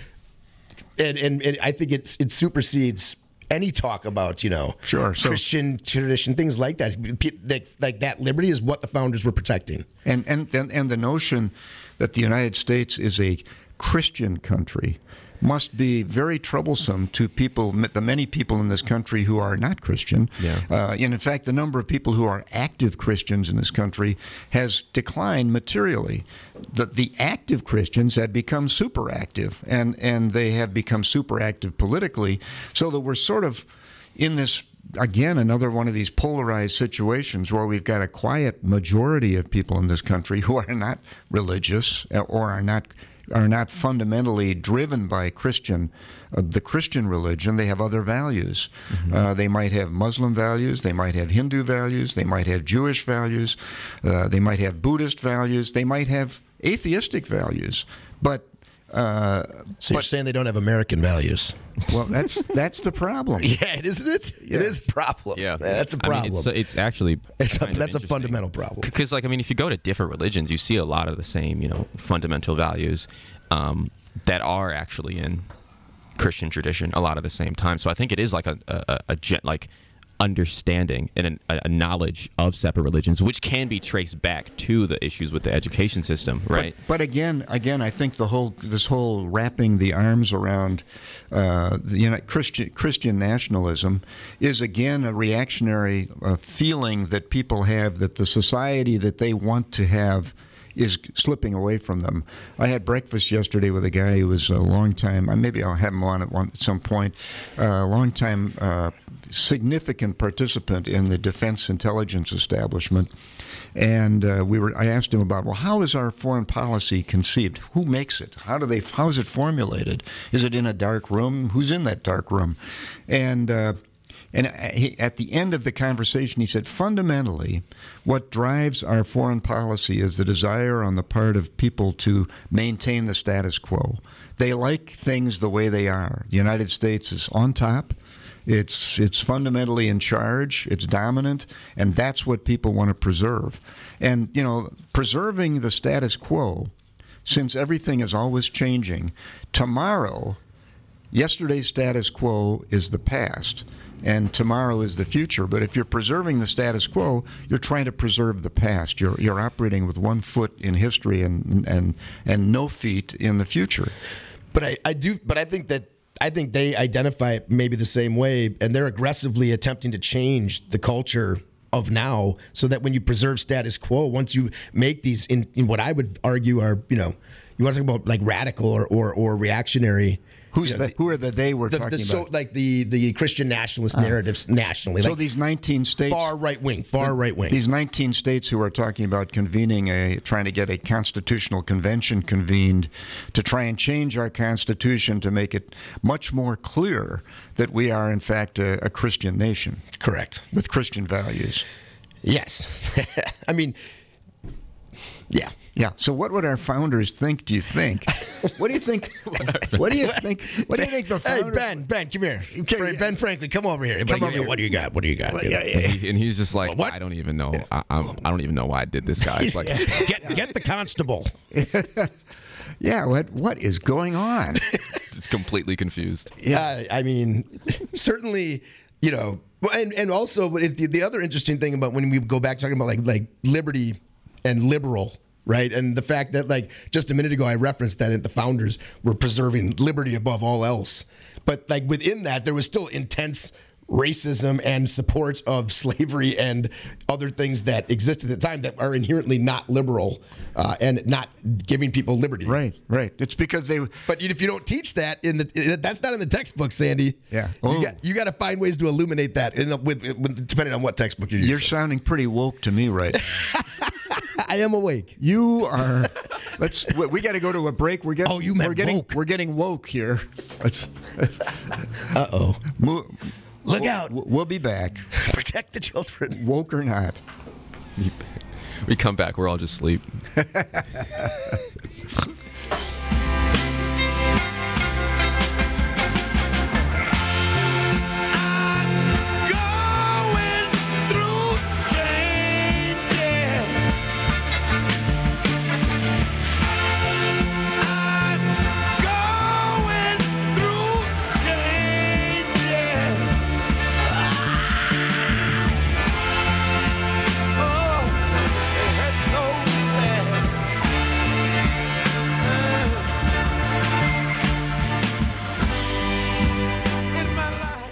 [SPEAKER 4] and, and and I think it's it supersedes any talk about, you know,
[SPEAKER 2] Sure, so-
[SPEAKER 4] Christian tradition, things like that. Pe- Like, like that liberty is what the founders were protecting.
[SPEAKER 2] and and and, and the notion that the United States is a Christian country must be very troublesome to people, the many people in this country who are not Christian.
[SPEAKER 3] Yeah.
[SPEAKER 2] Uh, and in fact, the number of people who are active Christians in this country has declined materially. The, the active Christians have become super active, and, and they have become super active politically, so that we're sort of in this, again, another one of these polarized situations where we've got a quiet majority of people in this country who are not religious or are not are not fundamentally driven by Christian, uh, the Christian religion. They have other values. Mm-hmm. Uh, they might have Muslim values. They might have Hindu values. They might have Jewish values. Uh, they might have Buddhist values. They might have atheistic values. But uh,
[SPEAKER 4] So you're
[SPEAKER 2] but,
[SPEAKER 4] saying they don't have American values?
[SPEAKER 2] well, that's that's the problem.
[SPEAKER 4] Yeah, it isn't it? It is a problem.
[SPEAKER 3] Yeah,
[SPEAKER 4] that's a
[SPEAKER 3] I mean,
[SPEAKER 4] problem.
[SPEAKER 3] it's, it's actually
[SPEAKER 4] It's a,
[SPEAKER 3] kind of
[SPEAKER 4] that's a
[SPEAKER 3] interesting.
[SPEAKER 4] fundamental problem.
[SPEAKER 3] Because, like, I mean, if you go to different religions, you see a lot of the same, you know, fundamental values um, that are actually in Christian tradition a lot of the same time. So I think it is like a a, a, a gen- like understanding and a, a knowledge of separate religions, which can be traced back to the issues with the education system, right?
[SPEAKER 2] But, but again, again, I think the whole this whole wrapping the arms around uh, the you know, Christian Christian nationalism is again a reactionary uh, feeling that people have that the society that they want to have is slipping away from them. I had breakfast yesterday with a guy who was a long time, maybe I'll have him on at, one, at some point, a uh, long time uh, significant participant in the defense intelligence establishment. And uh, we were. I asked him about, well, how is our foreign policy conceived? Who makes it? How do they? How is it formulated? Is it in a dark room? Who's in that dark room? And uh, and he, at the end of the conversation, he said, fundamentally, what drives our foreign policy is the desire on the part of people to maintain the status quo. They like things the way they are. The United States is on top. It's it's fundamentally in charge. It's dominant, and that's what people want to preserve. And you know, preserving the status quo, since everything is always changing. Tomorrow, yesterday's status quo is the past, and tomorrow is the future. But if you're preserving the status quo, you're trying to preserve the past. You're you're operating with one foot in history and and and no feet in the future.
[SPEAKER 4] But I, I do. But I think that I think they identify it maybe the same way, and they're aggressively attempting to change the culture of now, so that when you preserve status quo, once you make these in, in what I would argue are, you know, you want to talk about like radical or or, or reactionary.
[SPEAKER 2] Who's
[SPEAKER 4] you know,
[SPEAKER 2] the, who are the they we're
[SPEAKER 4] the,
[SPEAKER 2] talking
[SPEAKER 4] the, so,
[SPEAKER 2] about?
[SPEAKER 4] like the the Christian nationalist narratives nationally.
[SPEAKER 2] So
[SPEAKER 4] like
[SPEAKER 2] these nineteen states,
[SPEAKER 4] far right wing, far right wing.
[SPEAKER 2] These nineteen states who are talking about convening a, trying to get a constitutional convention convened to try and change our constitution to make it much more clear that we are in fact a, a Christian nation.
[SPEAKER 4] Correct.
[SPEAKER 2] With Christian values.
[SPEAKER 4] Yes. I mean, yeah.
[SPEAKER 2] Yeah. So what would our founders think, do you think? What do you think? What do you think? What do you think the
[SPEAKER 4] Hey,
[SPEAKER 2] founders...
[SPEAKER 4] Ben, Ben, come here.
[SPEAKER 2] Okay,
[SPEAKER 4] Fra-
[SPEAKER 2] yeah.
[SPEAKER 4] Ben Franklin, come over here.
[SPEAKER 2] Come
[SPEAKER 4] What,
[SPEAKER 2] over
[SPEAKER 4] do you,
[SPEAKER 2] here.
[SPEAKER 4] what do you got? What do you got?
[SPEAKER 2] Yeah, yeah,
[SPEAKER 3] And, he, and he's just like,
[SPEAKER 4] What?
[SPEAKER 3] I don't even know. I, I'm, I don't even know why I did this, guys. Like,
[SPEAKER 4] Get, get the constable.
[SPEAKER 2] Yeah, what what is going on?
[SPEAKER 3] it's completely confused.
[SPEAKER 4] Yeah. Uh, I mean, certainly, you know, well, and, and also but it, the, the other interesting thing about when we go back talking about like like liberty and liberal, right? And the fact that like just a minute ago I referenced that the founders were preserving liberty above all else. But like within that, there was still intense racism and support of slavery and other things that existed at the time that are inherently not liberal uh, and not giving people liberty.
[SPEAKER 2] Right, right. It's because they...
[SPEAKER 4] But if you don't teach that in the, that's not in the textbook, Sandy.
[SPEAKER 2] Yeah.
[SPEAKER 4] You
[SPEAKER 2] Oh.
[SPEAKER 4] got you got to find ways to illuminate that, in, with, with, depending on what textbook you're
[SPEAKER 2] You're
[SPEAKER 4] using.
[SPEAKER 2] sounding pretty woke to me right now.
[SPEAKER 4] I am awake.
[SPEAKER 2] You are. Let's. We, we got to go to a break. We're getting.
[SPEAKER 4] Oh, you meant
[SPEAKER 2] we're getting.
[SPEAKER 4] woke.
[SPEAKER 2] We're getting woke here. Let's.
[SPEAKER 4] Uh oh.
[SPEAKER 2] Mo-
[SPEAKER 4] Look out!
[SPEAKER 2] We'll be back,
[SPEAKER 4] Protect the children.
[SPEAKER 2] woke or not.
[SPEAKER 3] We come back, we're all just asleep.
[SPEAKER 1] Going through changes. I'm going through changes. Oh, it hurts so bad. Uh, in my life.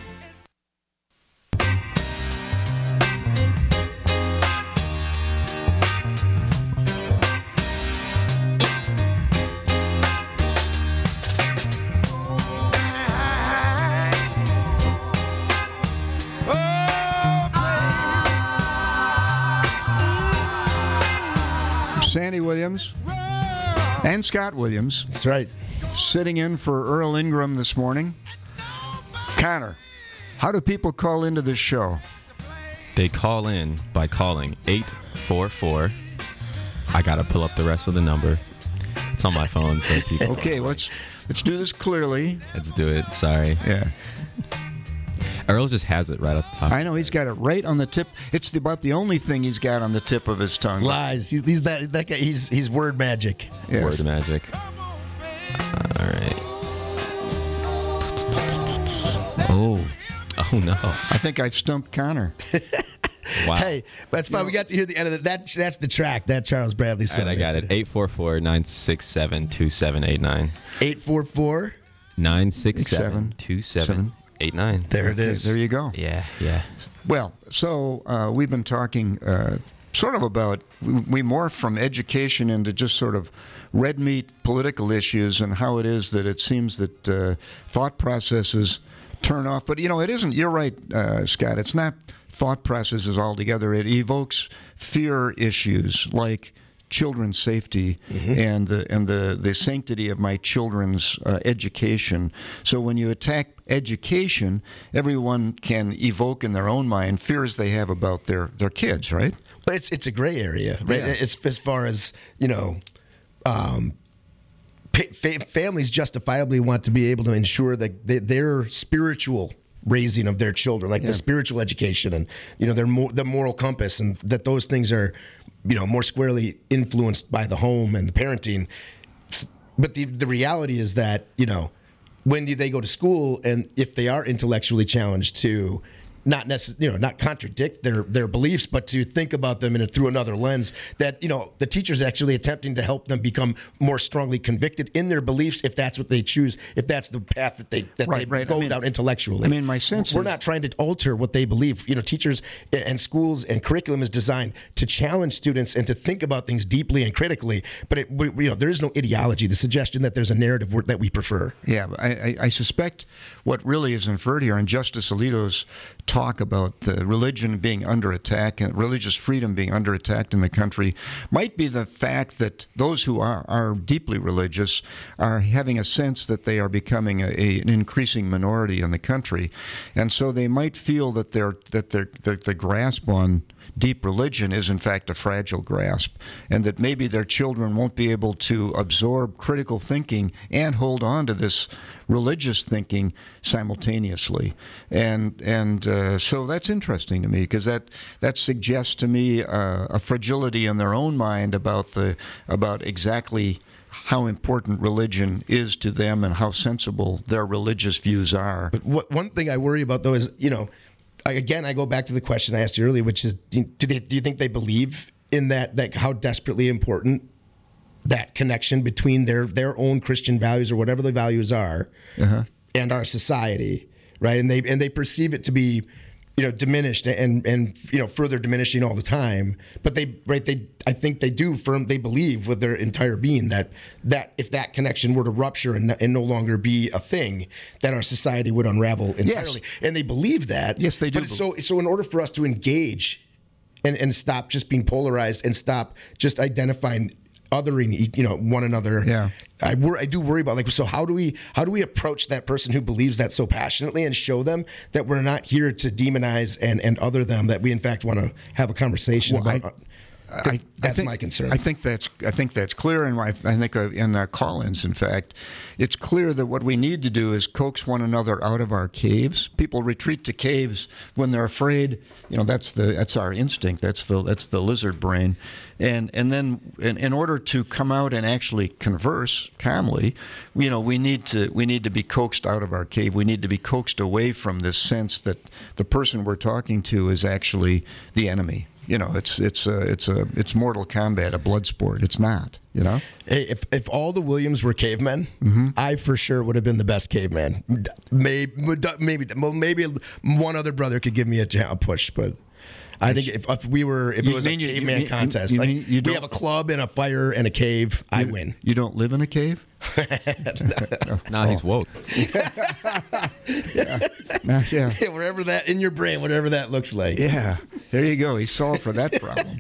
[SPEAKER 2] Sandy Williams and Scott Williams
[SPEAKER 4] That's right.
[SPEAKER 2] sitting in for Earl Ingram this morning. Connor, how do people call into this show?
[SPEAKER 3] They call in by calling eight four four. I got to pull up the rest of the number. It's on my phone, so people.
[SPEAKER 2] Okay, let's let's do this clearly.
[SPEAKER 3] Let's do it. Sorry.
[SPEAKER 2] Yeah,
[SPEAKER 3] Earl just has it right off the top.
[SPEAKER 2] I know he's got it right on the tip. It's about the only thing he's got on the tip of his tongue.
[SPEAKER 4] Lies. He's, he's that, that guy. He's he's word magic.
[SPEAKER 2] Yes.
[SPEAKER 3] Word of magic. All right.
[SPEAKER 2] Oh,
[SPEAKER 3] Oh, no.
[SPEAKER 2] I think I've stumped Connor.
[SPEAKER 3] Wow.
[SPEAKER 4] Hey, that's fine. We got to hear the end of it. That that's the track. That Charles Bradley
[SPEAKER 3] All
[SPEAKER 4] song.
[SPEAKER 3] right, I got it. eight four four, nine six seven, two seven eight nine.
[SPEAKER 4] Eight four four.
[SPEAKER 3] nine six seven, two seven eight nine.
[SPEAKER 4] There it is.
[SPEAKER 2] There you go.
[SPEAKER 3] Yeah, yeah.
[SPEAKER 2] Well, so uh, we've been talking uh, sort of about, we, we morph from education into just sort of red meat political issues and how it is that it seems that uh, thought processes turn off. But, you know, it isn't, you're right, uh, Scott, it's not thought processes altogether. It evokes fear issues like children's safety mm-hmm. and the and the, the sanctity of my children's uh, education. So when you attack education, everyone can evoke in their own mind fears they have about their, their kids, right?
[SPEAKER 4] But it's it's a gray area, right?
[SPEAKER 2] Yeah.
[SPEAKER 4] It's as far as you know, um, pa- fa- families justifiably want to be able to ensure that they, their spiritual raising of their children, like
[SPEAKER 2] Yeah.
[SPEAKER 4] the spiritual education and you know their mo- the moral compass, and that those things are you know more squarely influenced by the home and the parenting. It's- But the the reality is that you know when do they go to school, and if they are intellectually challenged, to not necess- you know, not contradict their their beliefs, but to think about them in a, through another lens. That you know, the teacher's actually attempting to help them become more strongly convicted in their beliefs, if that's what they choose, if that's the path that they that
[SPEAKER 2] Right,
[SPEAKER 4] they
[SPEAKER 2] right.
[SPEAKER 4] go
[SPEAKER 2] I mean-
[SPEAKER 4] down intellectually.
[SPEAKER 2] I mean, my sense
[SPEAKER 4] we're
[SPEAKER 2] is-
[SPEAKER 4] not trying to alter what they believe. You know, teachers and schools and curriculum is designed to challenge students and to think about things deeply and critically. But it, we, you know, there is no ideology. The suggestion that there's a narrative word that we prefer.
[SPEAKER 2] Yeah, I, I, I suspect what really is inferred here, and Justice Alito's talk about the religion being under attack and religious freedom being under attack in the country, might be the fact that those who are, are deeply religious are having a sense that they are becoming a, a, an increasing minority in the country, and so they might feel that they're that they're, that the grasp on deep religion is in fact a fragile grasp, and that maybe their children won't be able to absorb critical thinking and hold on to this religious thinking simultaneously. And and uh, so that's interesting to me, because that that suggests to me uh, a fragility in their own mind about the about exactly how important religion is to them and how sensible their religious views are.
[SPEAKER 4] But what, one thing I worry about, though, is, you know, I- again, I go back to the question I asked you earlier, which is, do they do you think they believe in that, that how desperately important that connection between their their own Christian values, or whatever the values are,
[SPEAKER 2] Uh-huh.
[SPEAKER 4] and our society, right? And they and they perceive it to be, you know, diminished and and you know, further diminishing all the time. But they right they I think they do firm they believe with their entire being that that if that connection were to rupture and, and no longer be a thing, that our society would unravel entirely. And they believe that.
[SPEAKER 2] Yes, they do.
[SPEAKER 4] But it's so so in order for us to engage and and stop just being polarized and stop just identifying othering, you know, one another.
[SPEAKER 2] Yeah.
[SPEAKER 4] I wor- I do worry about, like, so how do we how do we approach that person who believes that so passionately and show them that we're not here to demonize and, and other them, that we in fact want to have a conversation
[SPEAKER 2] Well,
[SPEAKER 4] about.
[SPEAKER 2] I, I
[SPEAKER 4] that's
[SPEAKER 2] think,
[SPEAKER 4] my concern.
[SPEAKER 2] I think that's I think that's clear, and I, I think uh, in uh, call-ins, in fact, it's clear that what we need to do is coax one another out of our caves. People retreat to caves when they're afraid. You know, that's the that's our instinct. That's the that's the lizard brain, and and then in, in order to come out and actually converse calmly, you know, we need to we need to be coaxed out of our cave. We need to be coaxed away from this sense that the person we're talking to is actually the enemy. You know, it's it's a it's a it's Mortal Kombat, a blood sport. It's not. You know,
[SPEAKER 4] Hey, if if all the Williams were cavemen,
[SPEAKER 2] Mm-hmm.
[SPEAKER 4] I for sure would have been the best caveman. Maybe maybe well, maybe one other brother could give me a, a push, but I think if, if we were if
[SPEAKER 2] You
[SPEAKER 4] it was a
[SPEAKER 2] mean you- you
[SPEAKER 4] caveman
[SPEAKER 2] mean-
[SPEAKER 4] contest,
[SPEAKER 2] you
[SPEAKER 4] like
[SPEAKER 2] mean you
[SPEAKER 4] we
[SPEAKER 2] don't-
[SPEAKER 4] have a club and a fire and a cave, I win.
[SPEAKER 2] You don't live in a cave.
[SPEAKER 3] Nah, he's woke.
[SPEAKER 2] Uh, yeah.
[SPEAKER 4] Yeah, wherever that in your brain, whatever that looks like.
[SPEAKER 2] Yeah, there you go. He solved for that problem.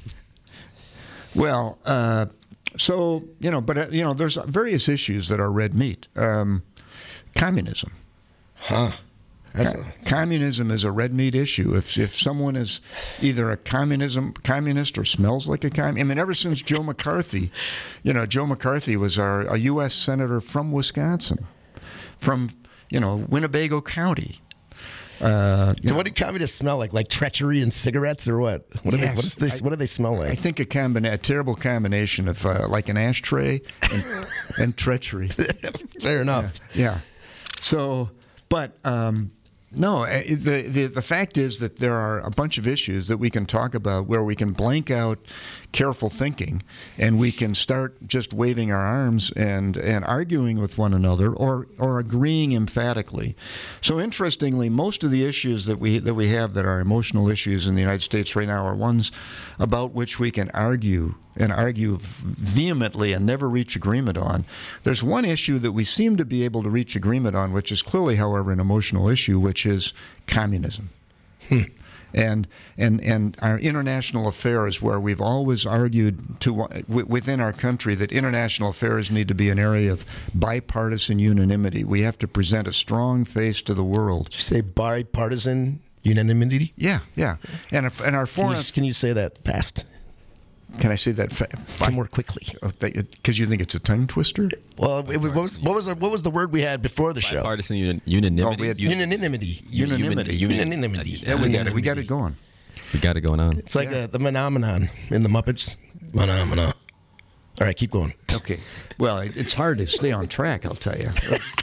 [SPEAKER 2] Well, uh, so you know, but uh, you know, there's various issues that are red meat. Um, communism.
[SPEAKER 4] Huh. That's a,
[SPEAKER 2] Communism is a red meat issue. If if someone is either a communism communist or smells like a communist, I mean, ever since Joe McCarthy, you know, Joe McCarthy was our a U S senator from Wisconsin, from you know Winnebago County. Uh, you
[SPEAKER 4] so
[SPEAKER 2] know,
[SPEAKER 4] what do communists smell like? Like treachery and cigarettes, or what? What do
[SPEAKER 2] Yes,
[SPEAKER 4] they? What is this?
[SPEAKER 2] I-
[SPEAKER 4] what do they smell like?
[SPEAKER 2] I think a combina- a terrible combination of uh, like an ashtray and, and treachery.
[SPEAKER 4] Fair enough.
[SPEAKER 2] Yeah. So, but um, no, uh, the, the the fact is that there are a bunch of issues that we can talk about where we can blank out careful thinking, and we can start just waving our arms and, and arguing with one another, or or agreeing emphatically. So interestingly, most of the issues that we that we have that are emotional issues in the United States right now are ones about which we can argue and argue vehemently and never reach agreement on. There's one issue that we seem to be able to reach agreement on, which is clearly, however, an emotional issue, which is communism. Hmm. And and and our international affairs, where we've always argued to w- within our country that international affairs need to be an area of bipartisan unanimity. We have to present a strong face to the world.
[SPEAKER 4] Did you say bipartisan unanimity?
[SPEAKER 2] Yeah, yeah. And if, and our
[SPEAKER 4] Can
[SPEAKER 2] foreign
[SPEAKER 4] you, can you say that fast?
[SPEAKER 2] can I say that fa- fi-
[SPEAKER 4] More quickly.
[SPEAKER 2] because you think it's a tongue twister?
[SPEAKER 4] Well, it, what was what was the, what was the word we had before the show?
[SPEAKER 3] Bipartisan uni- unanimity.
[SPEAKER 2] Oh, we had
[SPEAKER 3] Un-
[SPEAKER 4] Unanimity.
[SPEAKER 2] Unanimity.
[SPEAKER 4] Unanimity.
[SPEAKER 2] Yeah, we got it. We got it going.
[SPEAKER 3] we got it going on.
[SPEAKER 4] It's like uh, the phenomenon in the Muppets. Phenomena. All right, keep going.
[SPEAKER 2] Okay. Well, it, it's hard to stay on track, I'll tell you.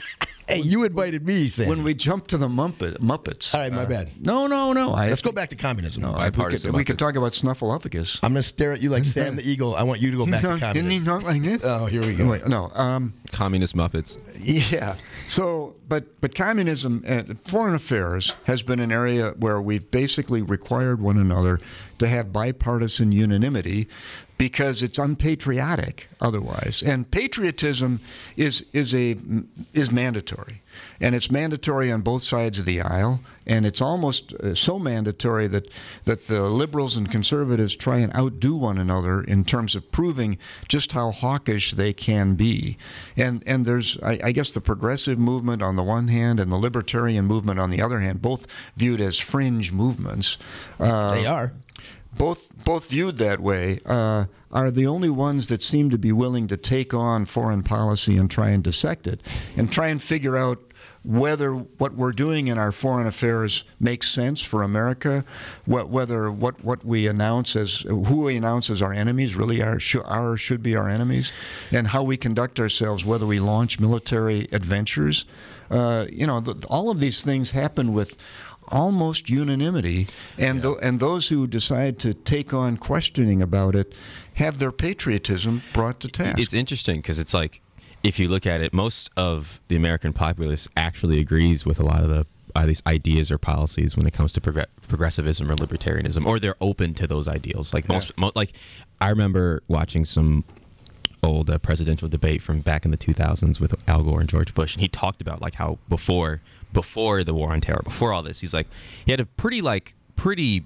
[SPEAKER 4] Hey, you invited me, Sam.
[SPEAKER 2] when we jump to the Muppet, Muppets.
[SPEAKER 4] All right, my bad.
[SPEAKER 2] No, no, no. I,
[SPEAKER 4] Let's go back to communism.
[SPEAKER 2] No, I, we
[SPEAKER 3] Bipartisan
[SPEAKER 2] could, we could
[SPEAKER 3] Muppets.
[SPEAKER 2] talk about Snuffleupagus.
[SPEAKER 4] I'm going to stare at you like Sam the Eagle. I want you to go back to
[SPEAKER 2] Isn't he
[SPEAKER 4] communism.
[SPEAKER 2] not like it?
[SPEAKER 4] Oh, here we go.
[SPEAKER 2] Wait, no. Um,
[SPEAKER 3] Communist Muppets.
[SPEAKER 2] Yeah. So, but but communism, uh, foreign affairs has been an area where we've basically required one another to have bipartisan unanimity, because it's unpatriotic otherwise. And patriotism is is a is mandatory, and it's mandatory on both sides of the aisle. And it's almost uh, so mandatory that that the liberals and conservatives try and outdo one another in terms of proving just how hawkish they can be. And and there's I, I guess the progressive movement on the one hand and the libertarian movement on the other hand, both viewed as fringe movements. Uh,
[SPEAKER 4] They are.
[SPEAKER 2] both both viewed that way, uh, are the only ones that seem to be willing to take on foreign policy and try and dissect it and try and figure out whether what we're doing in our foreign affairs makes sense for America, what, whether what, what we announce as who we announce as our enemies really are should, are should be our enemies, and how we conduct ourselves, whether we launch military adventures. Uh, you know, the, all of these things happen with almost unanimity, and
[SPEAKER 3] Yeah.
[SPEAKER 2] th- and those who decide to take on questioning about it have their patriotism brought to task.
[SPEAKER 3] It's interesting because it's like, if you look at it, most of the American populace actually agrees with a lot of the uh, these ideas or policies when it comes to progr- progressivism or libertarianism, or they're open to those ideals. Like most, mo- like I remember watching some old uh, presidential debate from back in the two thousands with Al Gore and George Bush, and he talked about like how before before the war on terror, before all this, he's like he had a pretty like pretty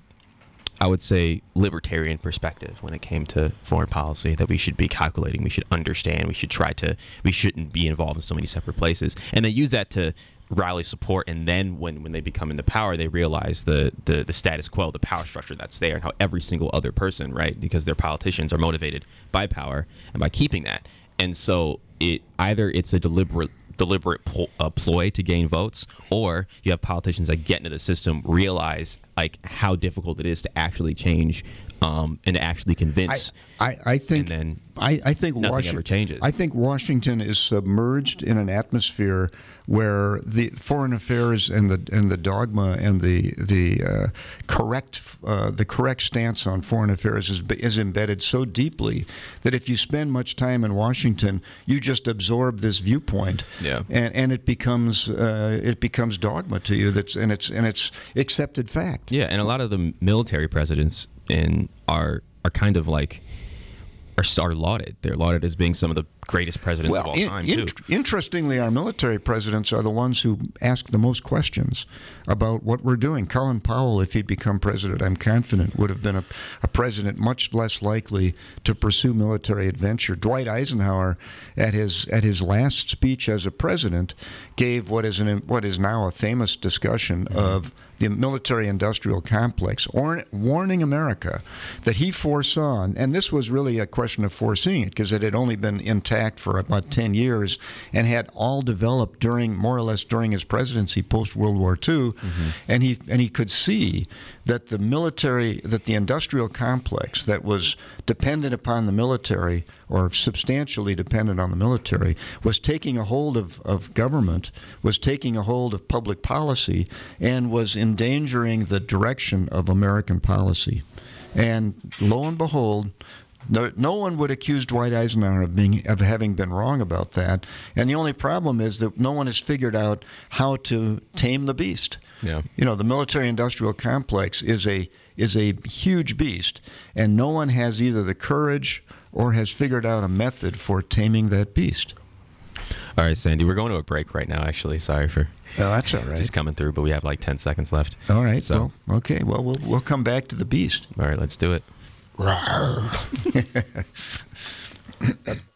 [SPEAKER 3] I would say libertarian perspective when it came to foreign policy, that we should be calculating, we should understand, we should try to, we shouldn't be involved in so many separate places. And they use that to rally support, and then when, when they become into power, they realize the, the, the status quo, the power structure that's there, and how every single other person, right, because their politicians are motivated by power and by keeping that. And so it either it's a deliberate deliberate pl- uh, ploy to gain votes, or you have politicians that get into the system, realize like how difficult it is to actually change um, and to actually convince.
[SPEAKER 2] I, I, I think
[SPEAKER 3] and then
[SPEAKER 2] I, I think
[SPEAKER 3] nothing
[SPEAKER 2] Washington
[SPEAKER 3] ever changes.
[SPEAKER 2] I think Washington is submerged in an atmosphere where the foreign affairs and the and the dogma and the the uh, correct uh, the correct stance on foreign affairs is is embedded so deeply that if you spend much time in Washington, you just absorb this viewpoint,
[SPEAKER 3] Yeah.
[SPEAKER 2] and and it becomes uh, it becomes dogma to you. That's and it's and it's accepted fact.
[SPEAKER 3] Yeah, and a lot of the military presidents in are are kind of like are, are lauded. They're lauded as being some of the greatest presidents of all
[SPEAKER 2] in-
[SPEAKER 3] time
[SPEAKER 2] in-
[SPEAKER 3] too.
[SPEAKER 2] interestingly, our military presidents are the ones who ask the most questions about what we're doing. Colin Powell, if he'd become president, I'm confident would have been a, a president much less likely to pursue military adventure. Dwight Eisenhower, at his at his last speech as a president, gave what is an what is now a famous discussion
[SPEAKER 3] Mm-hmm.
[SPEAKER 2] of the military-industrial complex, or, warning America that he foresaw, and this was really a question of foreseeing it because it had only been intact for about ten years and had all developed during, more or less during his presidency post-World War Two,
[SPEAKER 3] Mm-hmm.
[SPEAKER 2] and he and he could see that the military, that the industrial complex that was dependent upon the military, or substantially dependent on the military, was taking a hold of, of government, was taking a hold of public policy, and was endangering the direction of American policy. And lo and behold, no, no one would accuse Dwight Eisenhower of being of having been wrong about that. And the only problem is that no one has figured out how to tame the beast.
[SPEAKER 3] Yeah.
[SPEAKER 2] You know, the military-industrial complex is a is a huge beast, and no one has either the courage or has figured out a method for taming that beast.
[SPEAKER 3] All right, Sandy, we're going to a break right now. Actually, sorry for
[SPEAKER 2] Oh, that's all right.
[SPEAKER 3] just coming through, but we have like ten seconds left.
[SPEAKER 2] All right.
[SPEAKER 3] So,
[SPEAKER 2] Well, okay. Well, we'll we'll come back to the beast.
[SPEAKER 3] all right, let's do it.
[SPEAKER 2] Rawr.